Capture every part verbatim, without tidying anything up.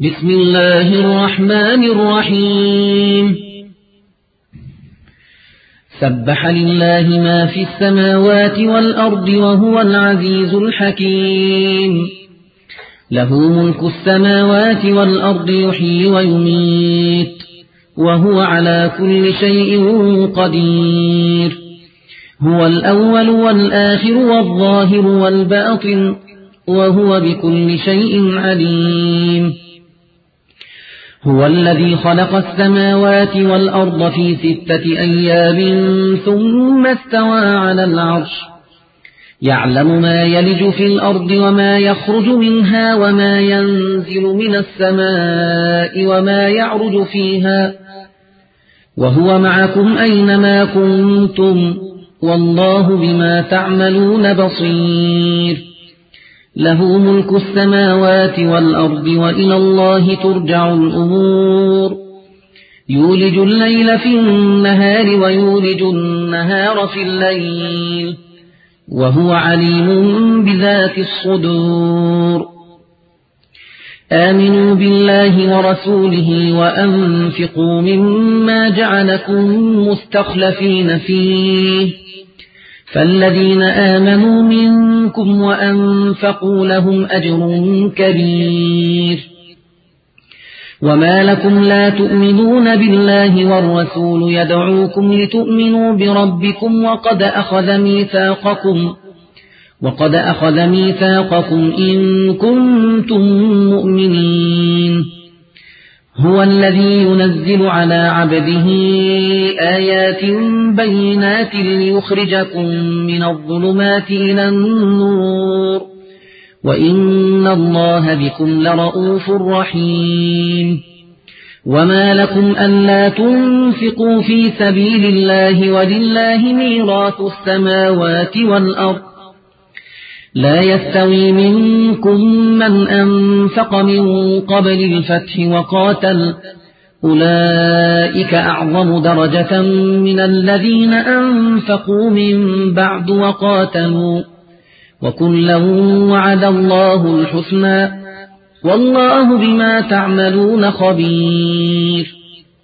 بسم الله الرحمن الرحيم سبح لله ما في السماوات والأرض وهو العزيز الحكيم له ملك السماوات والأرض يحيي ويميت وهو على كل شيء قدير هو الأول والآخر والظاهر والباطن وهو بكل شيء عليم هو الذي خلق السماوات والأرض في ستة أيام ثم استوى على العرش يعلم ما يلج في الأرض وما يخرج منها وما ينزل من السماء وما يعرج فيها وهو معكم أينما كنتم والله بما تعملون بصير له ملك السماوات والأرض وإلى الله ترجع الأمور يولج الليل في النهار ويولج النهار في الليل وهو عليم بذات الصدور آمنوا بالله ورسوله وأنفقوا مما جعلكم مستخلفين فيه فالذين آمنوا منكم وأنفقوا لهم أجر كبير وما لكم لا تؤمنون بالله والرسول يدعوكم لتؤمنوا بربكم وقد أخذ ميثاقكم وقد أخذ ميثاقكم إن كنتم مؤمنين هو الذي ينزل على عبده آيات بينات ليخرجكم من الظلمات إلى النور وإن الله بكم لرؤوف رحيم وما لكم ألا تنفقوا في سبيل الله ولله ميراث السماوات والأرض لا يستوي منكم من أنفق من قبل الفتح وقاتل أولئك أعظم درجة من الذين أنفقوا من بعد وقاتلوا وكلا وعد الله الحسنى والله بما تعملون خبير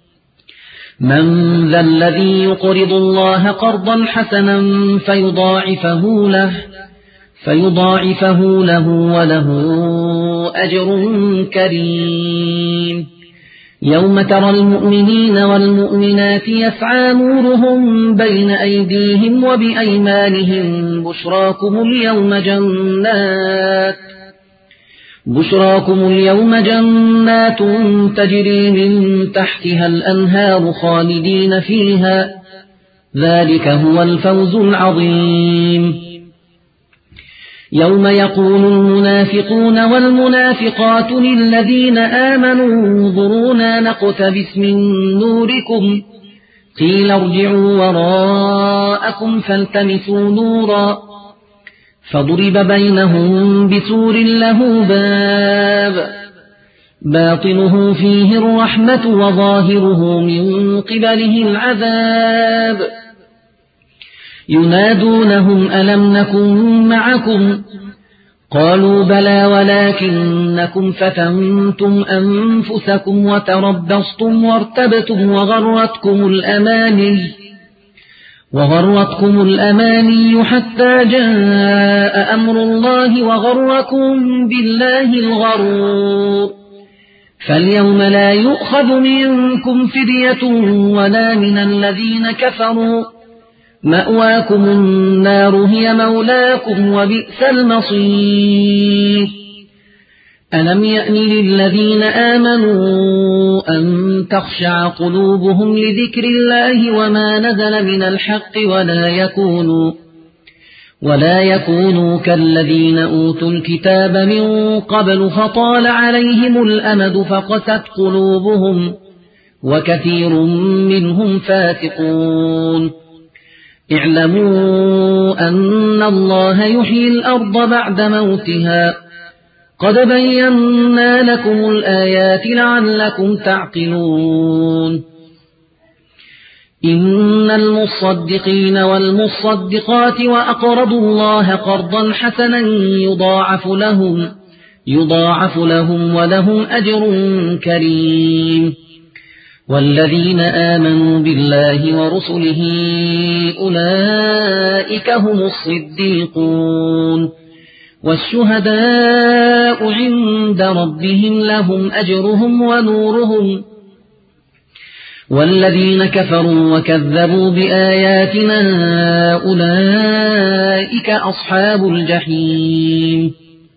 من ذا الذي يقرض الله قرضا حسنا فيضاعفه له فيضاعفه له وله أجر كريم يوم ترى المؤمنين والمؤمنات يسعى نورهم بين أيديهم وبأيمانهم بشراكم اليوم جنات بشراكم اليوم جنات تجري من تحتها الأنهار خالدين فيها ذلك هو الفوز العظيم يوم يقول المنافقون والمنافقات للذين آمنوا انظرونا نقتبس من نوركم قيل ارجعوا وراءكم فالتمسوا نورا فضرب بينهم بسور له باب باطنه فيه الرحمة وظاهره من قبله العذاب ينادونهم ألم نكن معكم قالوا بلى ولكنكم فتنتم أنفسكم وتربصتم وارتبتم وغرتكم الأماني وغرتكم الأماني حتى جاء أمر الله وغركم بالله الغرور فاليوم لا يؤخذ منكم فدية ولا من الذين كفروا مأواكم النار هي مولاكم وبئس المصير ألم يأن للذين آمنوا أن تخشع قلوبهم لذكر الله وما نزل من الحق ولا يكونوا ولا يكونوا كالذين أوتوا الكتاب من قبل فطال عليهم الأمد فقست قلوبهم وكثير منهم فاسقون اعلموا أن الله يحيي الأرض بعد موتها قد بينا لكم الآيات لعلكم تعقلون إن المصدقين والمصدقات وأقرضوا الله قرضا حسنا يضاعف لهم يضاعف لهم ولهم أجر كريم. والذين آمنوا بالله ورسله أولئك هم الصديقون والشهداء عند ربهم لهم أجرهم ونورهم. والذين كفروا وكذبوا بآياتنا أولئك أصحاب الجحيم.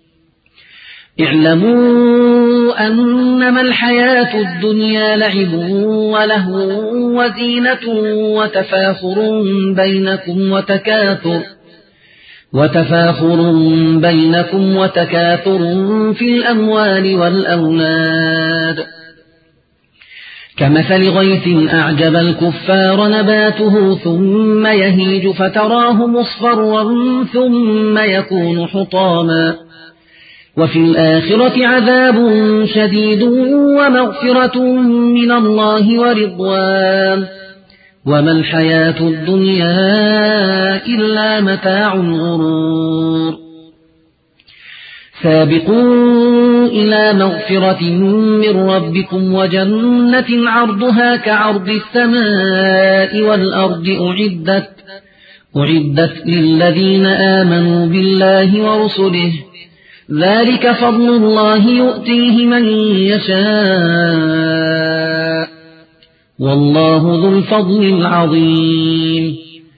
اعلموا أنما الحياة الدنيا لعب ولهو وزينة وتفاخر بينكم وتكاثر وتفاخر بينكم وتكاثر في الأموال والأولاد كمثل غيث أعجب الكفار نباته ثم يهيج فتراه مصفرا ثم يكون حطاما وفي الآخرة عذاب شديد ومغفرة من الله ورضوان وما الحياة الدنيا إلا متاع الغرور. سابقوا إلى مغفرة من ربكم وجنة عرضها كعرض السماء والأرض أعدت, أعدت للذين آمنوا بالله ورسله ذلك فضل الله يؤتيه من يشاء والله ذو الفضل العظيم.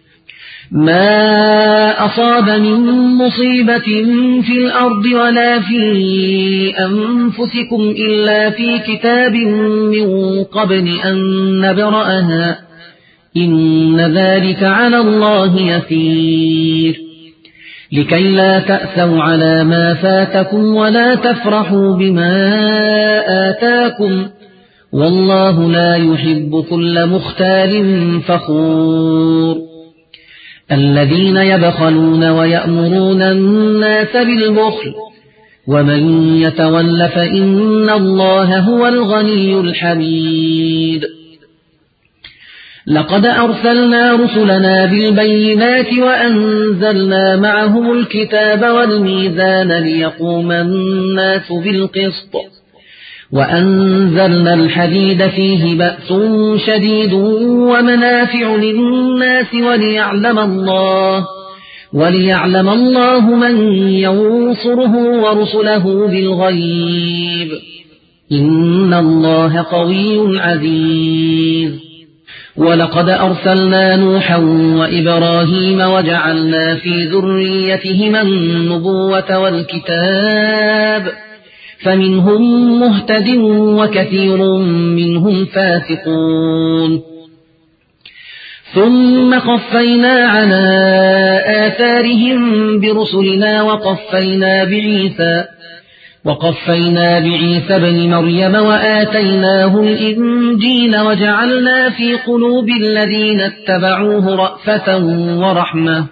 ما أصاب من مصيبة في الأرض ولا في أنفسكم إلا في كتاب من قبل أن نبرأها إن ذلك على الله يسير. لكي لا تأسوا على ما فاتكم ولا تفرحوا بما آتاكم والله لا يحب كل مختال فخور. الذين يبخلون ويأمرون الناس بالبخل ومن يتول فإن الله هو الغني الحميد. لقد أرسلنا رسلنا بالبينات وأنزلنا معهم الكتاب والميزان ليقوم الناس بالقسط وأنزلنا الحديد فيه بأس شديد ومنافع للناس وليعلم الله وليعلم الله من ينصره ورسله بالغيب إن الله قوي عزيز. ولقد أرسلنا نوحا وإبراهيم وجعلنا في ذريتهما النبوة والكتاب فمنهم مهتد وكثير منهم فاسقون. ثم قفينا على آثارهم برسلنا وقفينا بعيسى وقفينا بعيسى بن مريم وآتيناه الإنجيل وجعلنا في قلوب الذين اتبعوه رأفة ورحمة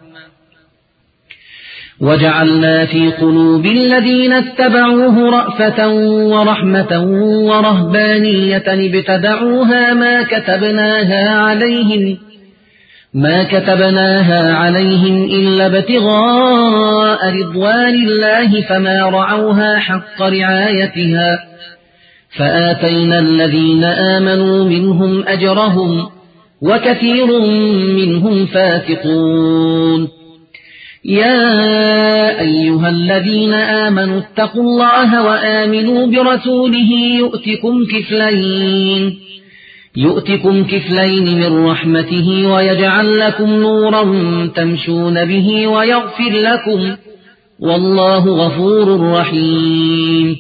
وجعلنا في قلوب الذين اتبعوه رأفة ورحمة ورهبانية ابتدعوها ما كتبناها عليهم ما كتبناها عليهم إلا ابتغاء رضوان الله فما رعوها حق رعايتها فآتينا الذين آمنوا منهم أجرهم وكثير منهم فاسقون. يا أيها الذين آمنوا اتقوا الله وآمنوا برسوله يؤتكم كفلين يؤتكم كفلين من رحمته ويجعل لكم نورا تمشون به ويغفر لكم والله غفور رحيم.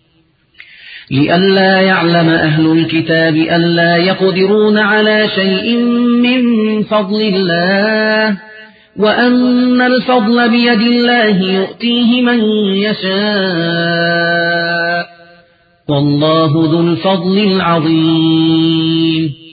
لئلا يعلم أهل الكتاب ألا يقدرون على شيء من فضل الله وأن الفضل بيد الله يؤتيه من يشاء والله ذو الفضل العظيم.